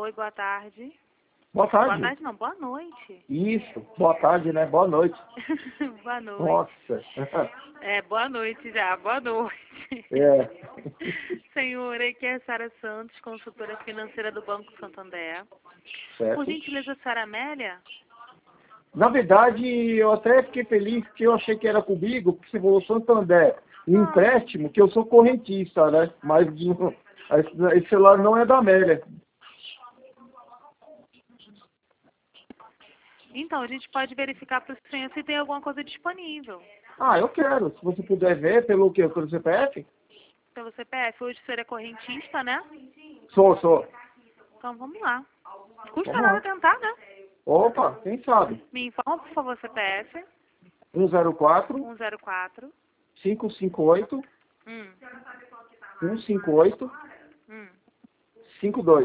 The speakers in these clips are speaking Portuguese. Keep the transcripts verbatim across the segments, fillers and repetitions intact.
Oi, boa tarde. Boa tarde. Boa tarde não, boa noite. Isso, boa tarde, né? Boa noite. Boa noite. Nossa. É, boa noite já, boa noite. É. Senhor, aqui é a Sara Santos, consultora financeira do Banco Santander. Certo. Por gentileza, Sara Amélia? Na verdade, eu até fiquei feliz que eu achei que era comigo, porque você falou Santander. Um empréstimo, que eu sou correntista, né? Mas não- esse esse celular não é da Amélia. Então, a gente pode verificar para o senhor se tem alguma coisa disponível. Ah, eu quero. Se você puder ver pelo que? Pelo C P F? Pelo C P F, hoje o senhor é correntista, né? Sou, sou. Então, vamos lá. Custa Vamos nada lá. tentar, né? Opa, quem sabe? Me informa, por favor, C P F. um zero quatro, um zero quatro. cinco cinco oito, Hum, um cinco oito, hum. cinco dois.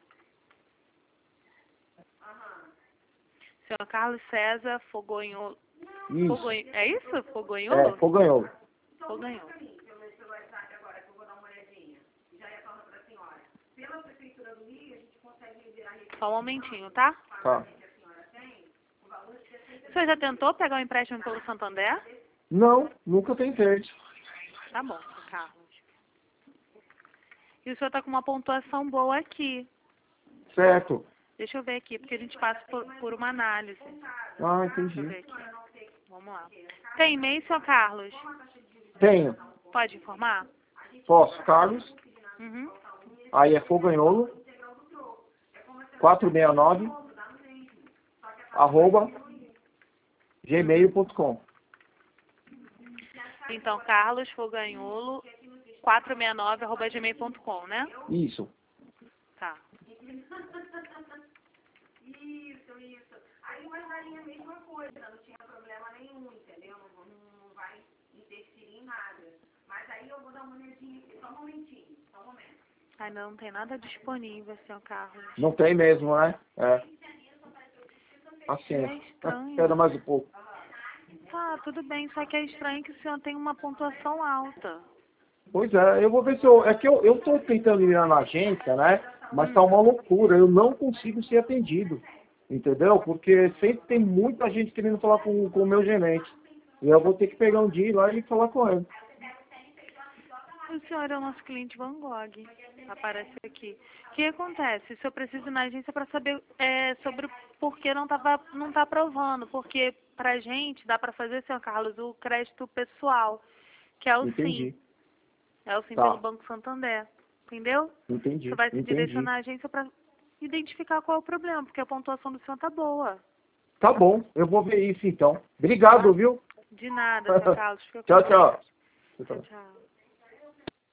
Senhor Carlos César Fogonholo. Isso. Fogonho... É isso? É, Fogonholo? Foganholo. Fogonholo. Só um momentinho, tá? Tá. O senhor já tentou pegar o empréstimo pelo Santander? Não, nunca tentei. Tá bom, senhor Carlos. E o senhor tá com uma pontuação boa aqui. Certo. Deixa eu ver aqui, porque a gente passa por, por uma análise. Ah, Deixa eu ver entendi. aqui. Vamos lá. Tem e-mail, senhor Carlos? Tenho. Pode informar? Posso. Carlos, Uhum. aí é Foganholo, quatrocentos e sessenta e nove, arroba, gmail ponto com. Então, Carlos Foganholo, quatrocentos e sessenta e nove, arroba gmail ponto com, né? Isso. Tá. Ainda não tem nada disponível, senhor Carlos. Não tem mesmo, né? É. É Paciência. estranho. Espera mais um pouco. Tá, tudo bem, só que é estranho que o senhor tem uma pontuação alta. Pois é, eu vou ver se eu... É que eu, eu tô tentando ir lá na agência, né? Mas tá uma loucura. Eu não consigo ser atendido. Entendeu? Porque sempre tem muita gente querendo falar com, com o meu gerente. E eu vou ter que pegar um dia e ir lá e falar com ele. O senhor é o nosso cliente Van Gogh. Aparece aqui. O que acontece? O senhor precisa ir na agência para saber é, sobre por que não estava não tá aprovando. Porque pra gente dá para fazer, senhor Carlos, o crédito pessoal, que é o Entendi. SIM. É o SIM Tá. pelo Banco Santander. Entendeu? Entendi. Você vai se Entendi. direcionar à agência para identificar qual é o problema, porque a pontuação do senhor tá boa. Tá bom, eu vou ver isso então. Obrigado, viu? De nada, senhor Carlos. Fica com Tchau, Deus. tchau. Tchau, tchau.